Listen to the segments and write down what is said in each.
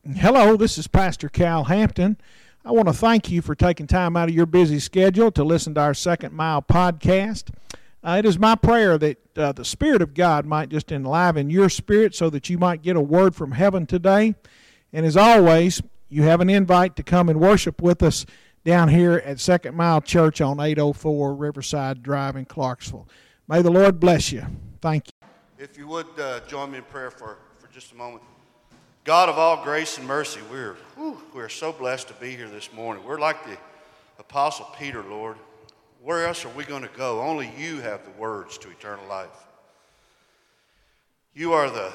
Hello, this is Pastor Cal Hampton. I want to thank you for taking time out of your busy schedule to listen to our Second Mile podcast. It is my prayer that the Spirit of God might just enliven your spirit so that you might get a word from heaven today. And as always, you have an invite to come and worship with us down here at Second Mile Church on 804 Riverside Drive in Clarksville. May the Lord bless you. Thank you. If you would join me in prayer for just a moment. God of all grace and mercy, we're so blessed to be here this morning. We're like the Apostle Peter, Lord. Where else are we going to go? Only you have the words to eternal life. You're the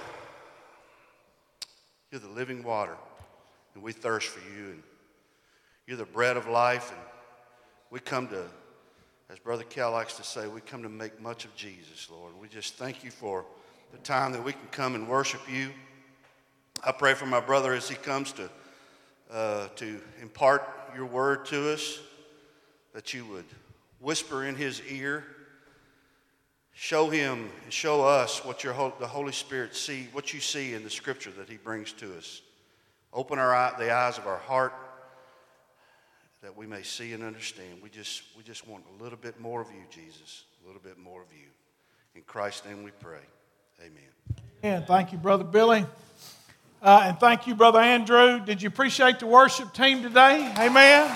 living water, and we thirst for you. And you're the bread of life, and we come to, as Brother Cal likes to say, we come to make much of Jesus, Lord. We just thank you for the time that we can come and worship you. I pray for my brother as he comes to impart your word to us, that you would whisper in his ear, show him and show us what the Holy Spirit what you see in the Scripture that he brings to us. Open the eyes of our heart that we may see and understand. We just want a little bit more of you, Jesus, a little bit more of you. In Christ's name we pray. Amen. And thank you, Brother Billy. And thank you, Brother Andrew. Did you appreciate the worship team today? Amen.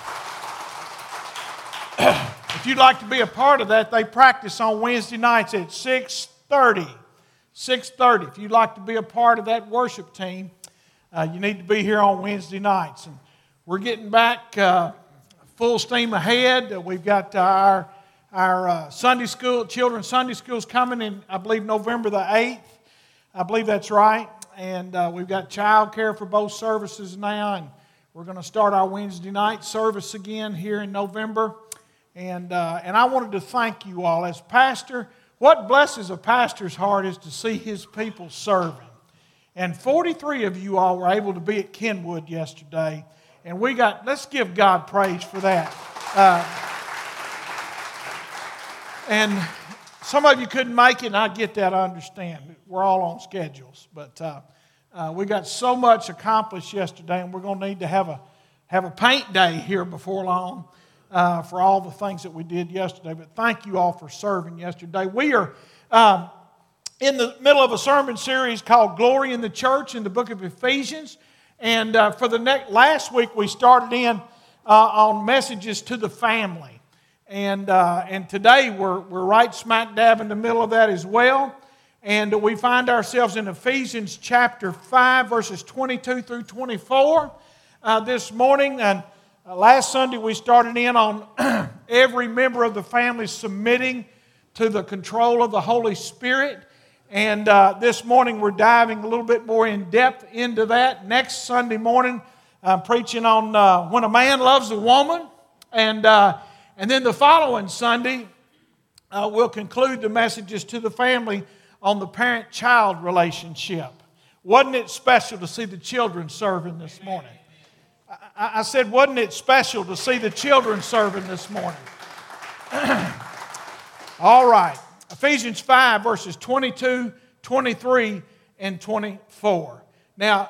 If you'd like to be a part of that, they practice on Wednesday nights at 6:30. 6:30. If you'd like to be a part of that worship team, you need to be here on Wednesday nights. And we're getting back full steam ahead. We've got our Sunday school, children's Sunday schools coming in, I believe, November the 8th. I believe that's right. And we've got child care for both services now. And we're going to start our Wednesday night service again here in November. And I wanted to thank you all. As pastor, what blesses a pastor's heart is to see his people serving. And 43 of you all were able to be at Kenwood yesterday. And let's give God praise for that. And some of you couldn't make it, and I get that, I understand. We're all on schedules. But we got so much accomplished yesterday, and we're going to need to have a paint day here before long for all the things that we did yesterday. But thank you all for serving yesterday. We are in the middle of a sermon series called Glory in the Church in the book of Ephesians. And for last week we started in on messages to the family. And today we're right smack dab in the middle of that as well. And we find ourselves in Ephesians chapter 5, verses 22 through 24 this morning. And last Sunday we started in on every member of the family submitting to the control of the Holy Spirit. And this morning we're diving a little bit more in depth into that. Next Sunday morning I'm preaching on when a man loves a woman. And then the following Sunday we'll conclude the messages to the family on the parent-child relationship. Wasn't it special to see the children serving this morning? I said, wasn't it special to see the children serving this morning? All right. Ephesians 5, verses 22, 23, and 24. Now,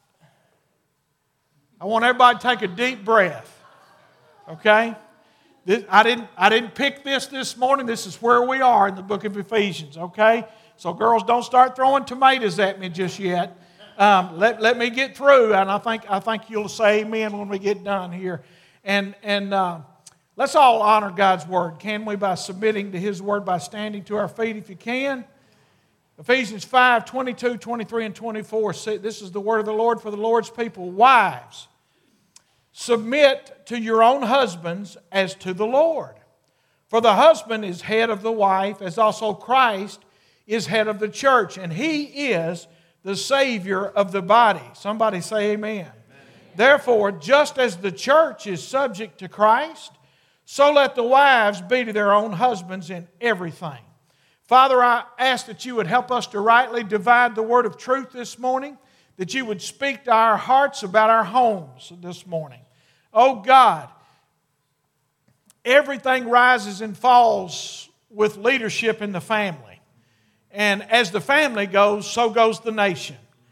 I want everybody to take a deep breath. Okay? I didn't pick this morning. This is where we are in the book of Ephesians. Okay? So girls, don't start throwing tomatoes at me just yet. Let me get through, and I think you'll say amen when we get done here. And let's all honor God's word, can we, by submitting to His word, by standing to our feet if you can. Ephesians 5, 22, 23, and 24. This is the word of the Lord for the Lord's people. Wives, submit to your own husbands as to the Lord. For the husband is head of the wife, as also Christ is head of the church, and He is the Savior of the body. Somebody say amen. Therefore, just as the church is subject to Christ, so let the wives be to their own husbands in everything. Father, I ask that you would help us to rightly divide the word of truth this morning, that you would speak to our hearts about our homes this morning. Oh God, everything rises and falls with leadership in the family. And as the family goes, so goes the nation.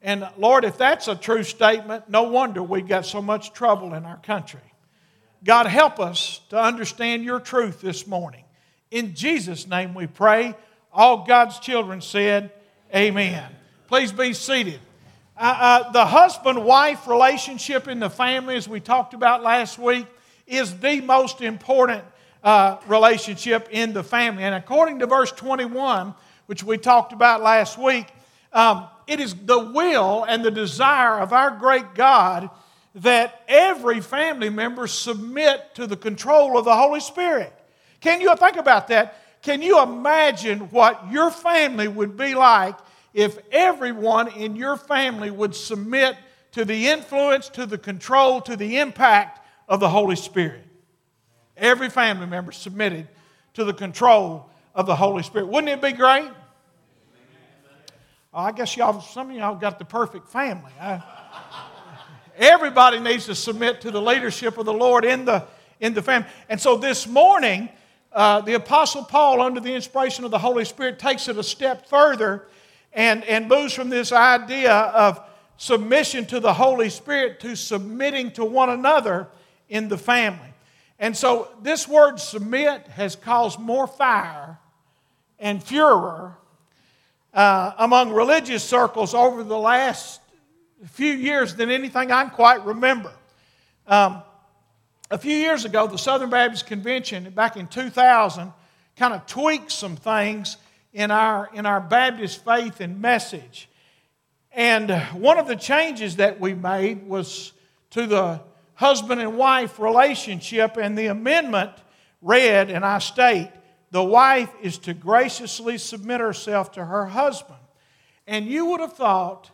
And Lord, if that's a true statement, no wonder we've got so much trouble in our country. God, help us to understand your truth this morning. In Jesus' name we pray. All God's children said, amen. Please be seated. The husband-wife relationship in the family, as we talked about last week, is the most important relationship in the family. And according to verse 21, which we talked about last week, it is the will and the desire of our great God that every family member submit to the control of the Holy Spirit. Can you think about that? Can you imagine what your family would be like if everyone in your family would submit to the influence, to the control, to the impact of the Holy Spirit? Every family member submitted to the control of the Holy Spirit. Wouldn't it be great? I guess some of y'all got the perfect family. Everybody needs to submit to the leadership of the Lord in the family. And so this morning, the Apostle Paul, under the inspiration of the Holy Spirit, takes it a step further and moves from this idea of submission to the Holy Spirit to submitting to one another in the family. And so this word submit has caused more fire and furor among religious circles over the last few years than anything I can quite remember. A few years ago, the Southern Baptist Convention, back in 2000, kind of tweaked some things in our Baptist faith and message. And one of the changes that we made was to the husband and wife relationship, and the amendment read, and I state, the wife is to graciously submit herself to her husband. And you would have thought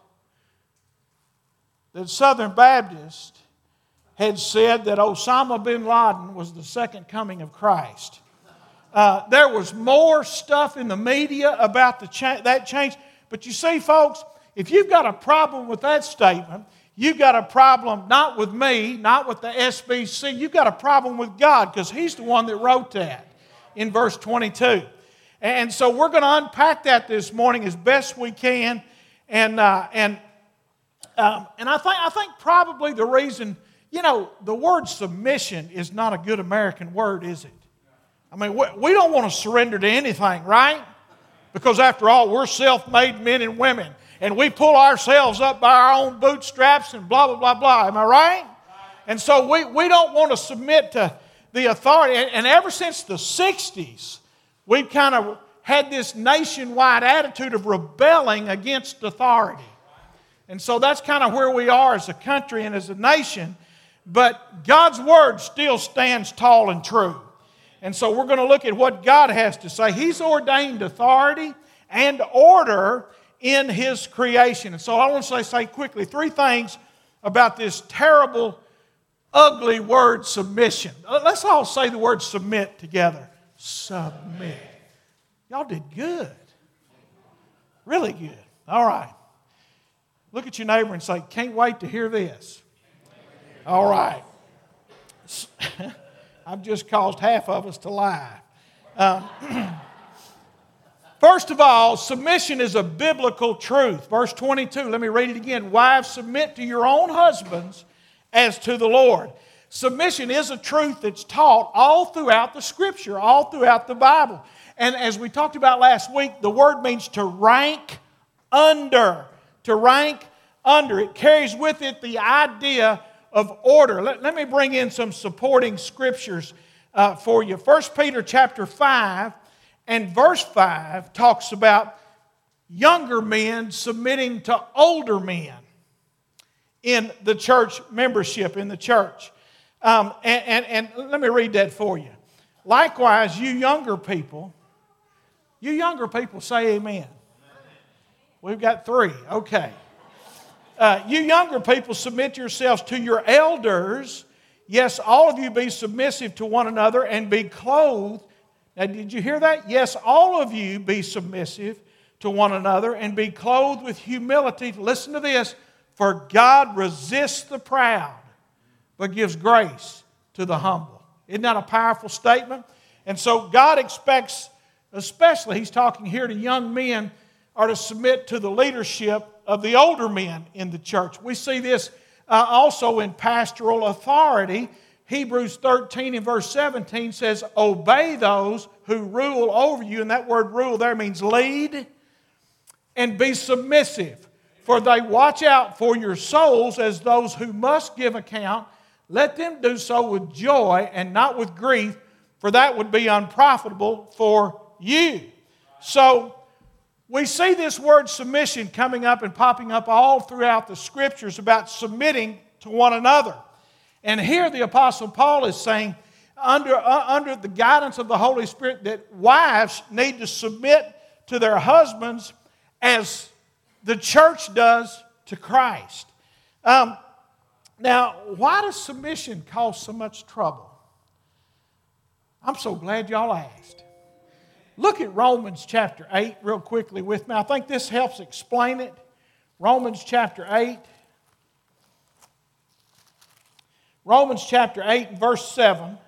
that Southern Baptists had said that Osama bin Laden was the second coming of Christ. There was more stuff in the media about that change. But you see, folks, if you've got a problem with that statement, you've got a problem not with me, not with the SBC. You've got a problem with God, because He's the one that wrote that in verse 22. And so we're going to unpack that this morning as best we can. And I think probably the reason, the word submission is not a good American word, is it? I mean, we don't want to surrender to anything, right? Because after all, we're self-made men and women. And we pull ourselves up by our own bootstraps and blah, blah, blah, blah. Am I right? And so we don't want to submit to the authority. And ever since the 60s, we've kind of had this nationwide attitude of rebelling against authority. And so that's kind of where we are as a country and as a nation. But God's Word still stands tall and true. And so we're going to look at what God has to say. He's ordained authority and order in His creation. And so I want to say quickly 3 things about this terrible, ugly word submission. Let's all say the word submit together. Submit. Y'all did good. Really good. All right. Look at your neighbor and say, can't wait to hear this. All right. I've just caused half of us to lie. First of all, submission is a biblical truth. Verse 22, let me read it again. Wives, submit to your own husbands as to the Lord. Submission is a truth that's taught all throughout the Scripture, all throughout the Bible. And as we talked about last week, the word means to rank under. To rank under. It carries with it the idea of order. Let me bring in some supporting scriptures for you. 1 Peter chapter 5 and verse 5 talks about younger men submitting to older men in the church membership, in the church. And let me read that for you. Likewise, you younger people say amen. We've got 3. Okay. You younger people, submit yourselves to your elders. Yes, all of you be submissive to one another and be clothed. Now, did you hear that? Yes, all of you be submissive to one another and be clothed with humility. Listen to this. For God resists the proud, but gives grace to the humble. Isn't that a powerful statement? And so God expects, especially, He's talking here to young men, are to submit to the leadership of the older men in the church. We see this also in pastoral authority. Hebrews 13 and verse 17 says, obey those who rule over you. And that word rule there means lead. And be submissive, for they watch out for your souls as those who must give account. Let them do so with joy and not with grief, for that would be unprofitable for you. So we see this word submission coming up and popping up all throughout the Scriptures about submitting to one another. And here the Apostle Paul is saying, under the guidance of the Holy Spirit, that wives need to submit to their husbands as the church does to Christ. Now, why does submission cause so much trouble? I'm so glad y'all asked. Look at Romans chapter 8 real quickly with me. I think this helps explain it. Romans chapter 8. Romans chapter 8 verse 7.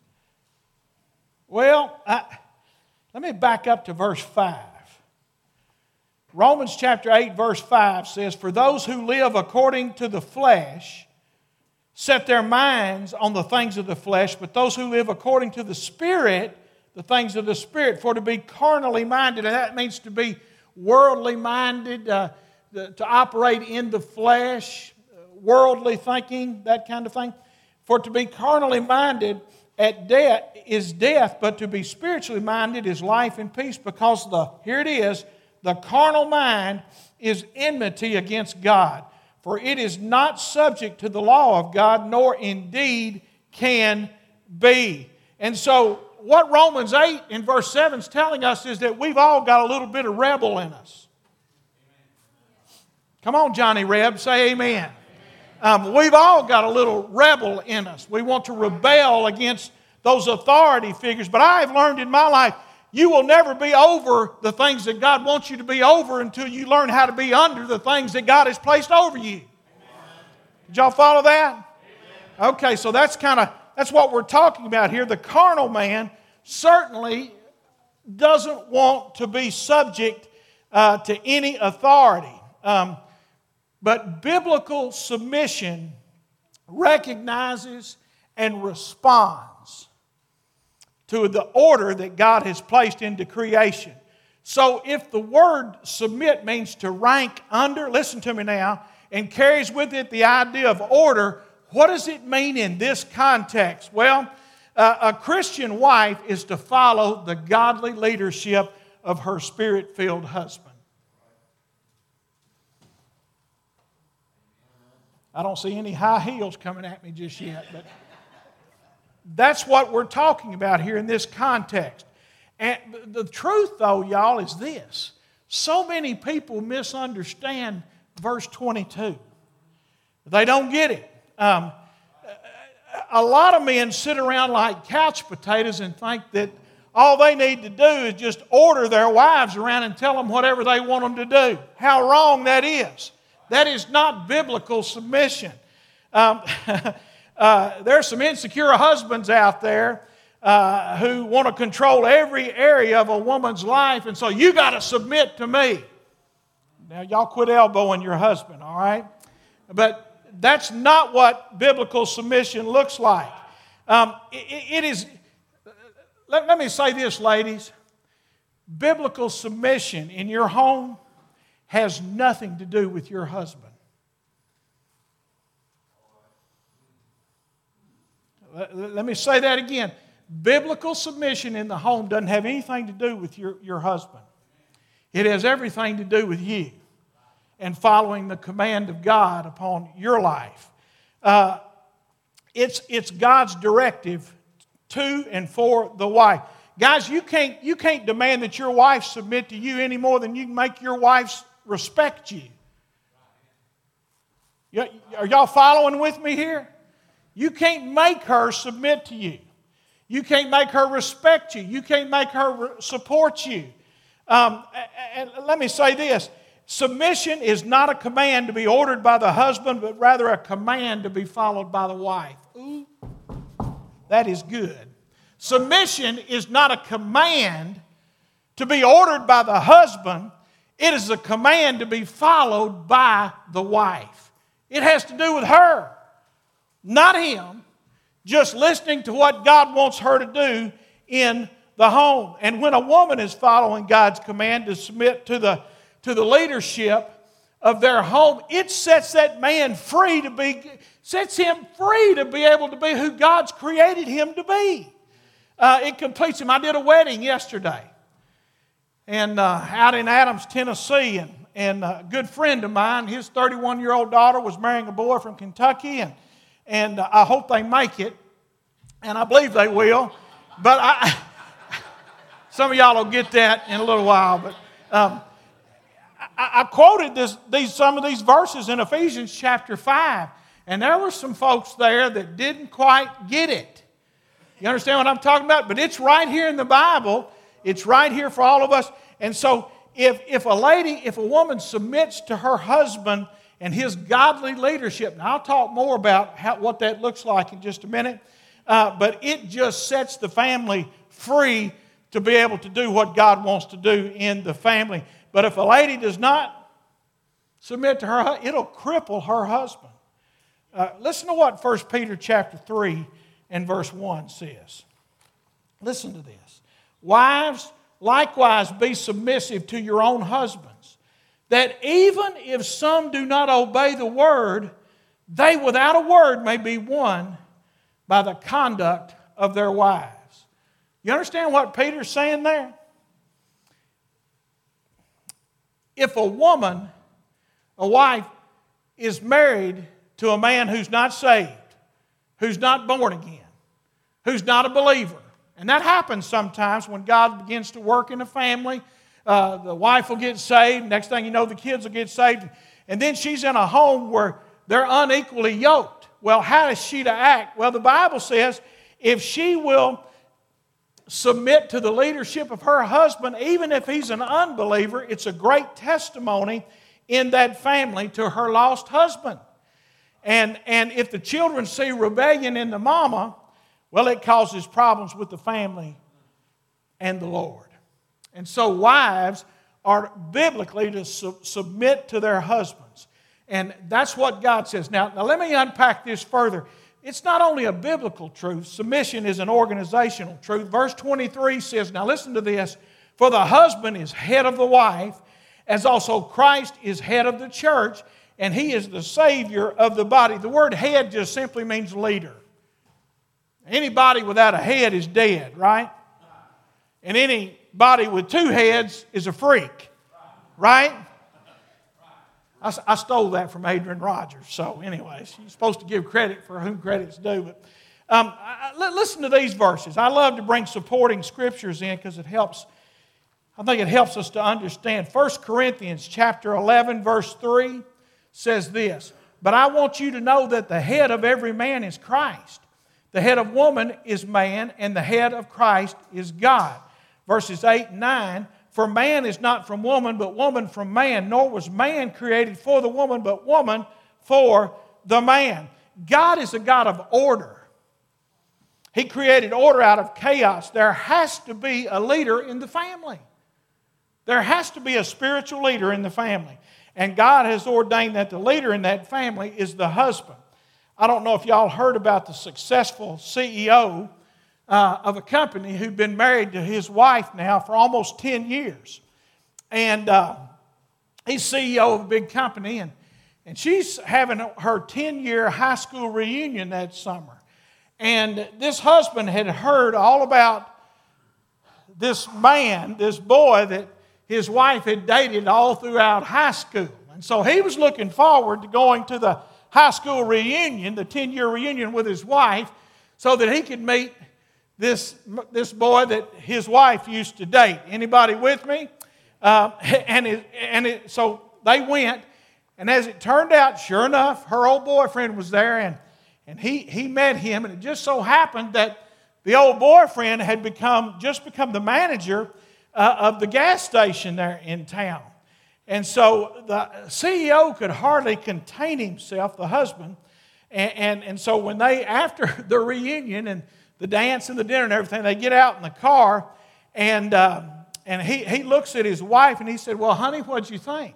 Well, let me back up to verse 5. Romans chapter 8 verse 5 says, for those who live according to the flesh set their minds on the things of the flesh, but those who live according to the Spirit, the things of the Spirit. For to be carnally minded, and that means to be worldly minded, to operate in the flesh, worldly thinking, that kind of thing. For to be carnally minded is death, but to be spiritually minded is life and peace, because here it is, the carnal mind is enmity against God. For it is not subject to the law of God, nor indeed can be. And so what Romans 8 in verse 7 is telling us is that we've all got a little bit of rebel in us. Come on, Johnny Reb, say amen. We've all got a little rebel in us. We want to rebel against those authority figures. But I have learned in my life, you will never be over the things that God wants you to be over until you learn how to be under the things that God has placed over you. Did y'all follow that? Okay, so that's what we're talking about here. The carnal man certainly doesn't want to be subject to any authority. But biblical submission recognizes and responds to the order that God has placed into creation. So if the word submit means to rank under, listen to me now, and carries with it the idea of order, what does it mean in this context? Well, a Christian wife is to follow the godly leadership of her Spirit-filled husband. I don't see any high heels coming at me just yet, but that's what we're talking about here in this context. And the truth, though, y'all, is this. So many people misunderstand verse 22. They don't get it. A lot of men sit around like couch potatoes and think that all they need to do is just order their wives around and tell them whatever they want them to do. How wrong that is. That is not biblical submission. There's some insecure husbands out there who want to control every area of a woman's life, and so you got to submit to me. Now, y'all quit elbowing your husband, all right? But that's not what biblical submission looks like. It is. Let me say this, ladies. Biblical submission in your home has nothing to do with your husband. Let me say that again. Biblical submission in the home doesn't have anything to do with your husband. It has everything to do with you and following the command of God upon your life. It's God's directive to and for the wife. Guys, you can't demand that your wife submit to you any more than you can make your wife respect you. Are y'all following with me here? You can't make her submit to you. You can't make her respect you. You can't make her support you. And let me say this. Submission is not a command to be ordered by the husband, but rather a command to be followed by the wife. Ooh, that is good. Submission is not a command to be ordered by the husband. It is a command to be followed by the wife. It has to do with her, not him, just listening to what God wants her to do in the home. And when a woman is following God's command to submit to the leadership of their home, it sets that man free sets him free to be able to be who God's created him to be. It completes him. I did a wedding yesterday, and out in Adams, Tennessee, and a good friend of mine, his 31-year-old daughter was marrying a boy from Kentucky, and I hope they make it, and I believe they will. But some of y'all will get that in a little while. But I quoted some of these verses in Ephesians chapter 5, and there were some folks there that didn't quite get it. You understand what I'm talking about? But it's right here in the Bible. It's right here for all of us. And so if a woman submits to her husband and his godly leadership, and I'll talk more about what that looks like in just a minute, but it just sets the family free to be able to do what God wants to do in the family. But if a lady does not submit to her, it'll cripple her husband. Listen to what 1 Peter chapter 3 and verse 1 says. Listen to this. Wives, likewise be submissive to your own husbands, that even if some do not obey the word, they without a word may be won by the conduct of their wives. You understand what Peter's saying there? If a wife, is married to a man who's not saved, who's not born again, who's not a believer, and that happens sometimes when God begins to work in a family. The wife will get saved. Next thing you know, the kids will get saved. And then she's in a home where they're unequally yoked. Well, how is she to act? Well, the Bible says if she will submit to the leadership of her husband, even if he's an unbeliever, it's a great testimony in that family to her lost husband. And if the children see rebellion in the mama, well, it causes problems with the family and the Lord. And so wives are biblically to submit to their husbands. And that's what God says. Now let me unpack this further. It's not only a biblical truth. Submission is an organizational truth. Verse 23 says, now listen to this, for the husband is head of the wife, as also Christ is head of the church, and he is the Savior of the body. The word head just simply means leader. Anybody without a head is dead, right? And anybody with two heads is a freak, right? I stole that from Adrian Rogers. So anyways, you're supposed to give credit for whom credit's due. But listen to these verses. I love to bring supporting scriptures in because it helps. I think it helps us to understand. 1 Corinthians chapter 11, verse 3 says this, but I want you to know that the head of every man is Christ. The head of woman is man, and the head of Christ is God. Verses 8 and 9, for man is not from woman, but woman from man, nor was man created for the woman, but woman for the man. God is a God of order. He created order out of chaos. There has to be a leader in the family. There has to be a spiritual leader in the family. And God has ordained that the leader in that family is the husband. I don't know if y'all heard about the successful CEO of a company who'd been married to his wife now for almost 10 years. And he's CEO of a big company, and she's having her 10-year high school reunion that summer. And this husband had heard all about this man, this boy that his wife had dated all throughout high school. And so he was looking forward to going to the high school reunion, the 10-year reunion with his wife, so that he could meet this boy that his wife used to date. Anybody with me? So they went, and as it turned out, sure enough, her old boyfriend was there, and he met him, and it just so happened that the old boyfriend had become the manager of the gas station there in town. And so the CEO could hardly contain himself, the husband. And so when after the reunion and the dance and the dinner and everything, they get out in the car, and he looks at his wife and he said, well, honey, what'd you think?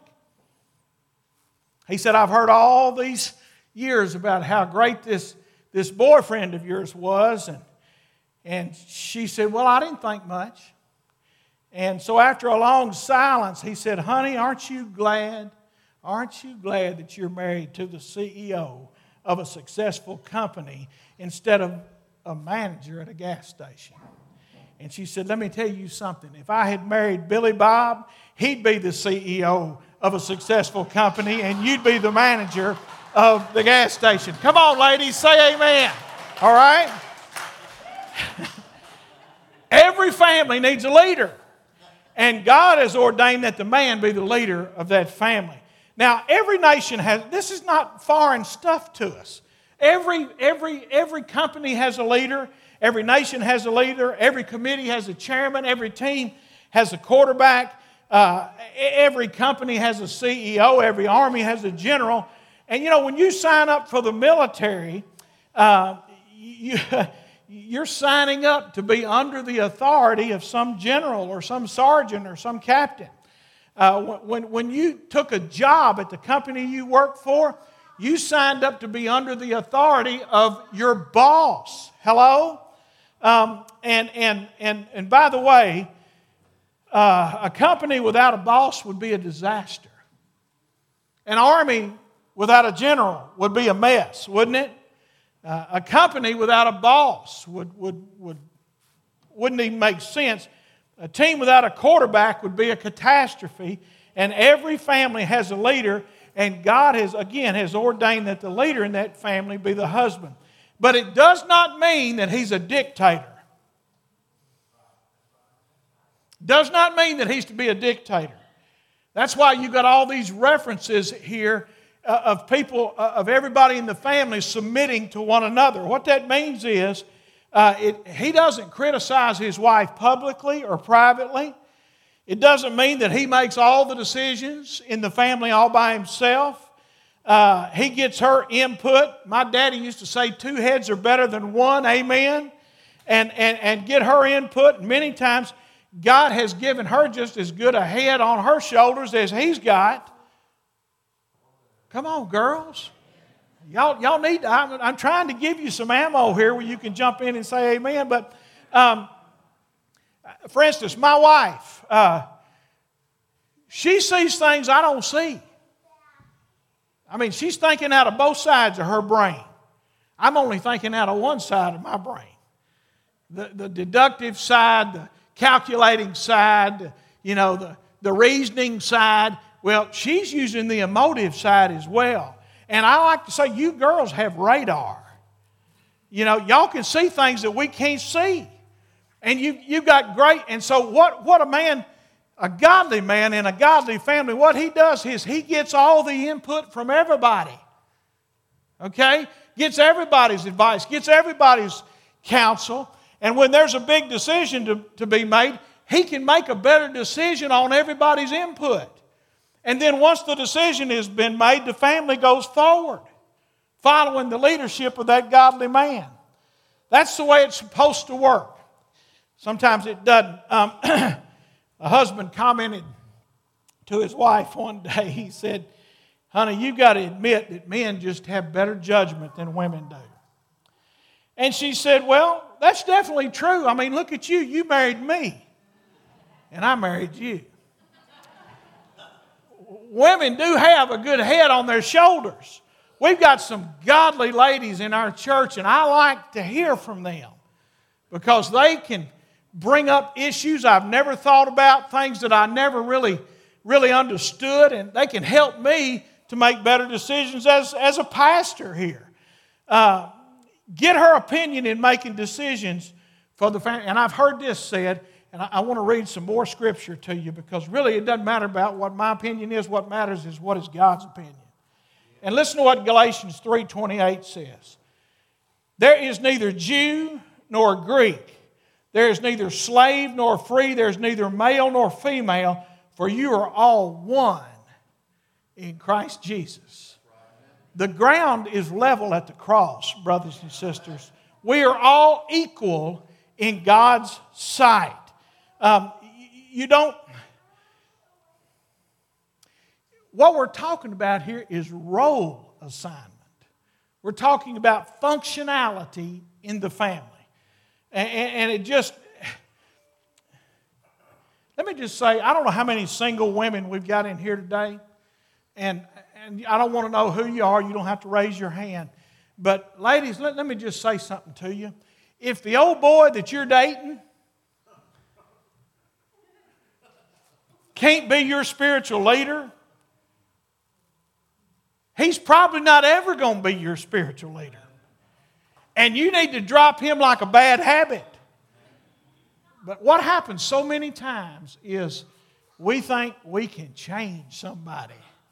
He said, I've heard all these years about how great this boyfriend of yours was. And she said, well, I didn't think much. And so after a long silence, he said, honey, aren't you glad that you're married to the CEO of a successful company instead of a manager at a gas station? And she said, let me tell you something. If I had married Billy Bob, he'd be the CEO of a successful company and you'd be the manager of the gas station. Come on, ladies, say amen. All right? Every family needs a leader. And God has ordained that the man be the leader of that family. Now, every nation has, this is not foreign stuff to us. Every company has a leader. Every nation has a leader. Every committee has a chairman. Every team has a quarterback. Every company has a CEO. Every army has a general. And you know, when you sign up for the military, you're signing up to be under the authority of some general or some sergeant or some captain. When you took a job at the company you worked for, you signed up to be under the authority of your boss. Hello? And by the way, a company without a boss would be a disaster. An army without a general would be a mess, wouldn't it? A company without a boss wouldn't even make sense. A team without a quarterback would be a catastrophe. And every family has a leader, and God has ordained that the leader in that family be the husband. But it does not mean that he's a dictator. Does not mean that he's to be a dictator. That's why you got all these references here of people, of everybody in the family submitting to one another. What that means is he doesn't criticize his wife publicly or privately. It doesn't mean that he makes all the decisions in the family all by himself. He gets her input. My daddy used to say 2 heads are better than one, amen? And get her input. Many times God has given her just as good a head on her shoulders as he's got. Come on, girls. Y'all need to, I'm trying to give you some ammo here where you can jump in and say amen. But, for instance, my wife, she sees things I don't see. I mean, she's thinking out of both sides of her brain. I'm only thinking out of one side of my brain. The deductive side, the calculating side, the reasoning side. Well, she's using the emotive side as well. And I like to say, you girls have radar. Y'all can see things that we can't see. And you've got great, and so what a godly man in a godly family, what he does is he gets all the input from everybody. Okay? Gets everybody's advice, gets everybody's counsel. And when there's a big decision to be made, he can make a better decision on everybody's input. And then once the decision has been made, the family goes forward, following the leadership of that godly man. That's the way it's supposed to work. Sometimes it doesn't. A husband commented to his wife one day, he said, honey, you got to admit that men just have better judgment than women do. And she said, well, that's definitely true. I mean, look at you. You married me, and I married you. Women do have a good head on their shoulders. We've got some godly ladies in our church, and I like to hear from them because they can bring up issues I've never thought about, things that I never really understood, and they can help me to make better decisions as a pastor here. Get her opinion in making decisions for the family. And I've heard this said, and I want to read some more scripture to you because really it doesn't matter about what my opinion is. What matters is what is God's opinion. And listen to what Galatians 3:28 says. There is neither Jew nor Greek. There is neither slave nor free. There is neither male nor female. For you are all one in Christ Jesus. The ground is level at the cross, brothers and sisters. We are all equal in God's sight. you don't. What we're talking about here is role assignment. We're talking about functionality in the family. And it just, let me just say, I don't know how many single women we've got in here today. And I don't want to know who you are. You don't have to raise your hand. But ladies, let me just say something to you. If the old boy that you're dating can't be your spiritual leader, he's probably not ever going to be your spiritual leader. And you need to drop him like a bad habit. But what happens so many times is we think we can change somebody.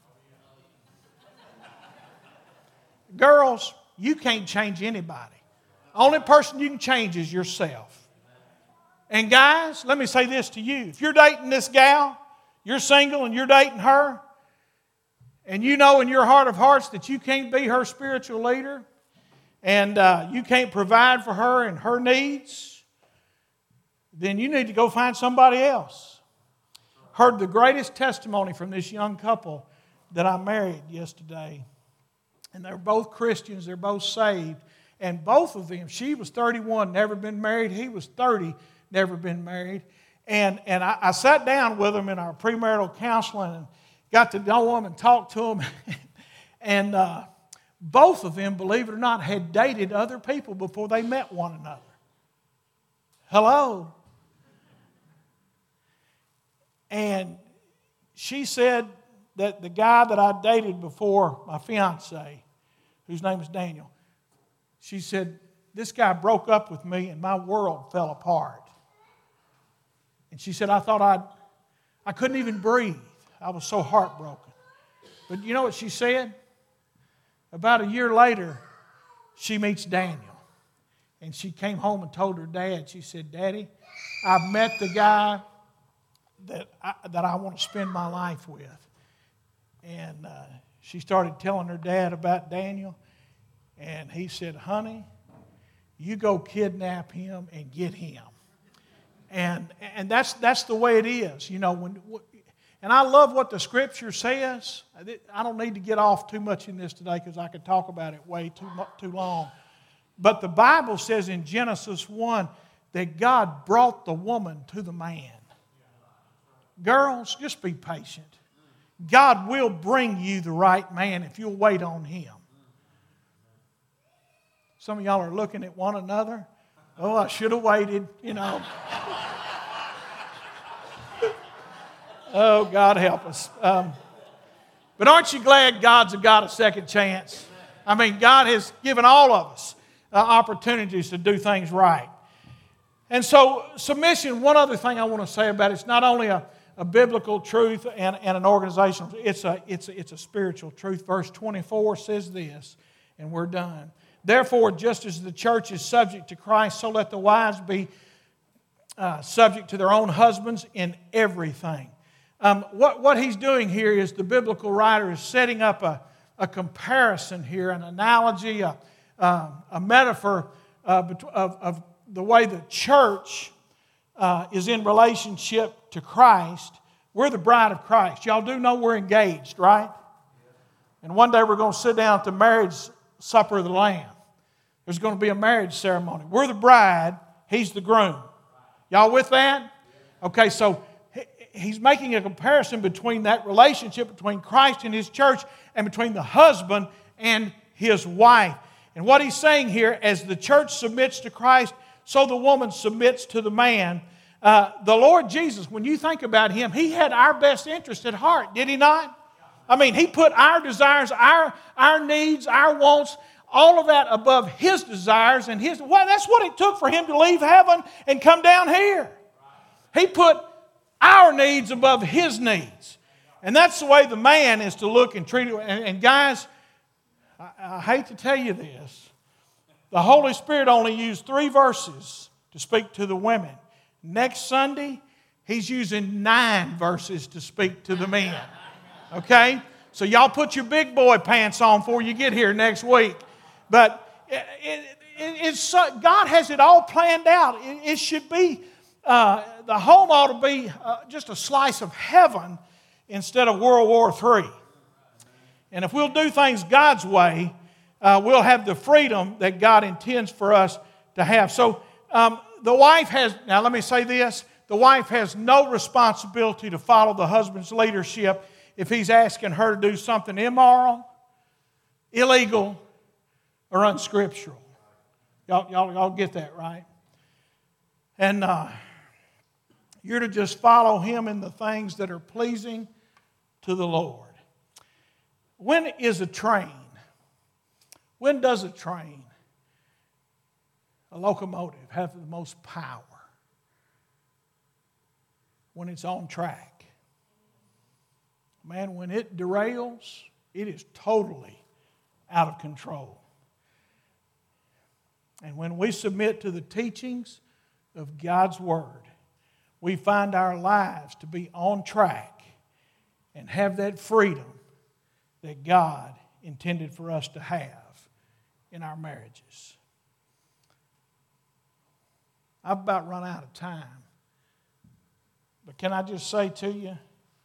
Girls, you can't change anybody. Only person you can change is yourself. And guys, let me say this to you. If you're dating this gal, you're single and you're dating her, and you know in your heart of hearts that you can't be her spiritual leader, and you can't provide for her and her needs, then you need to go find somebody else. Heard the greatest testimony from this young couple that I married yesterday. And they're both Christians, they're both saved. And both of them, she was 31, never been married. He was 30, never been married. And I sat down with them in our premarital counseling and got to know them and talk to them. And both of them, believe it or not, had dated other people before they met one another. Hello? And she said that the guy that I dated before my fiance, whose name is Daniel, she said, this guy broke up with me and my world fell apart. And she said, I couldn't even breathe. I was so heartbroken. But you know what she said? About a year later, she meets Daniel. And she came home and told her dad, she said, Daddy, I've met the guy that I want to spend my life with. And she started telling her dad about Daniel. And he said, honey, you go kidnap him and get him. And that's the way it is. You know, and I love what the Scripture says. I don't need to get off too much in this today because I could talk about it way too long. But the Bible says in Genesis 1 that God brought the woman to the man. Girls, just be patient. God will bring you the right man if you'll wait on Him. Some of y'all are looking at one another. Oh, I should have waited, you know. Oh, God help us. But aren't you glad God's a God of second chance? I mean, God has given all of us opportunities to do things right. And so submission, one other thing I want to say about it, it's not only a biblical truth and an organizational truth, it's a spiritual truth. Verse 24 says this, and we're done. Therefore, just as the church is subject to Christ, so let the wives be subject to their own husbands in everything. What he's doing here is the biblical writer is setting up a comparison here, an analogy, a metaphor of the way the church is in relationship to Christ. We're the bride of Christ. Y'all do know we're engaged, right? And one day we're going to sit down at the marriage supper of the Lamb. There's going to be a marriage ceremony. We're the bride. He's the groom. Y'all with that? Okay, so he's making a comparison between that relationship between Christ and His church and between the husband and his wife. And what he's saying here, as the church submits to Christ, so the woman submits to the man. The Lord Jesus, when you think about Him, He had our best interest at heart, did He not? I mean, He put our desires, our needs, our wants, all of that above His desires and His. Well, that's what it took for Him to leave heaven and come down here. He put our needs above His needs. And that's the way the man is to look and treat it. And guys, I hate to tell you this. The Holy Spirit only used 3 verses to speak to the women. Next Sunday, He's using 9 verses to speak to the men. Okay? So y'all put your big boy pants on before you get here next week. But God has it all planned out. It should be the home ought to be just a slice of heaven instead of World War III. And if we'll do things God's way, we'll have the freedom that God intends for us to have. So the wife has, now let me say this, the wife has no responsibility to follow the husband's leadership if he's asking her to do something immoral, illegal, or unscriptural. Y'all get that, right? And you're to just follow him in the things that are pleasing to the Lord. When is a train? When does a train, a locomotive, have the most power? When it's on track. Man, when it derails, it is totally out of control. And when we submit to the teachings of God's Word, we find our lives to be on track and have that freedom that God intended for us to have in our marriages. I've about run out of time. But can I just say to you,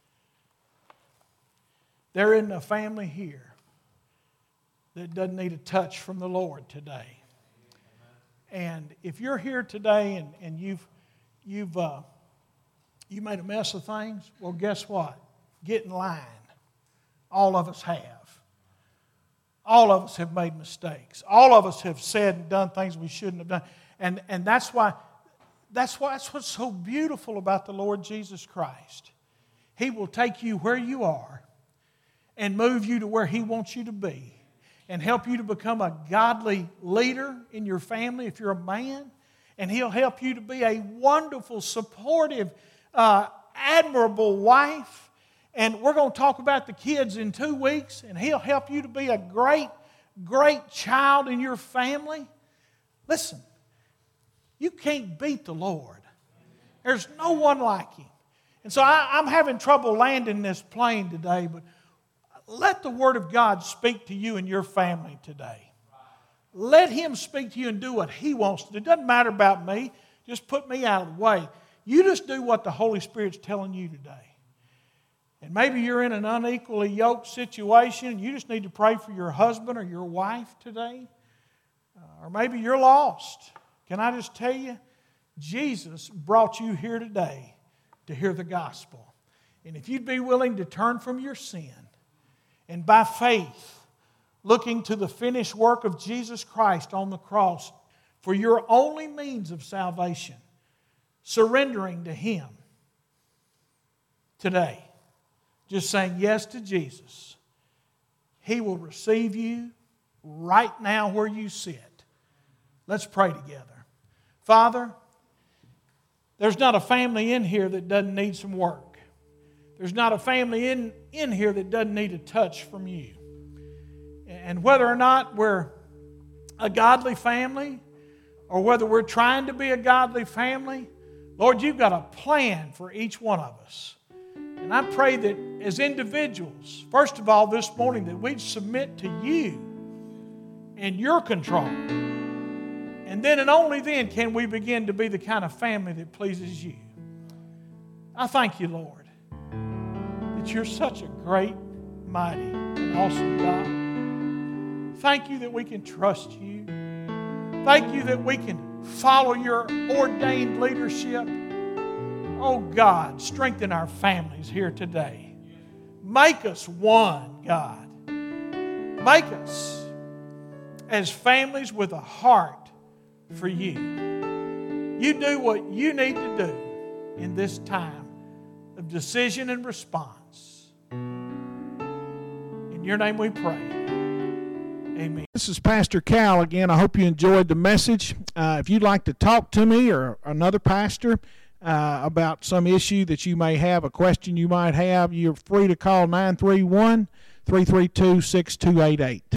there isn't a family here that doesn't need a touch from the Lord today. And if you're here today and you made a mess of things, well, guess what? Get in line. All of us have. All of us have made mistakes. All of us have said and done things we shouldn't have done. And that's what's so beautiful about the Lord Jesus Christ. He will take you where you are and move you to where He wants you to be and help you to become a godly leader in your family if you're a man. And He'll help you to be a wonderful, supportive, admirable wife. And we're going to talk about the kids in 2 weeks. And He'll help you to be a great, great child in your family. Listen, you can't beat the Lord. There's no one like Him. And so I'm having trouble landing this plane today, but let the Word of God speak to you and your family today. Let Him speak to you and do what He wants to do. It doesn't matter about me. Just put me out of the way. You just do what the Holy Spirit's telling you today. And maybe you're in an unequally yoked situation and you just need to pray for your husband or your wife today. Or maybe you're lost. Can I just tell you, Jesus brought you here today to hear the gospel. And if you'd be willing to turn from your sin and by faith, looking to the finished work of Jesus Christ on the cross for your only means of salvation, surrendering to Him today, just saying yes to Jesus, He will receive you right now where you sit. Let's pray together. Father, there's not a family in here that doesn't need some work. There's not a family in here that doesn't need a touch from you. And whether or not we're a godly family or whether we're trying to be a godly family, Lord, You've got a plan for each one of us. And I pray that as individuals, first of all this morning, that we'd submit to You and Your control. And then and only then can we begin to be the kind of family that pleases You. I thank You, Lord, that You're such a great, mighty, and awesome God. Thank You that we can trust You. Thank You that we can follow Your ordained leadership. Oh God, strengthen our families here today. Make us one, God. Make us as families with a heart for You. You do what You need to do in this time of decision and response. In Your name we pray. Amen. This is Pastor Cal again. I hope you enjoyed the message. If you'd like to talk to me or another pastor about some issue that you may have, a question you might have, you're free to call 931-332-6288.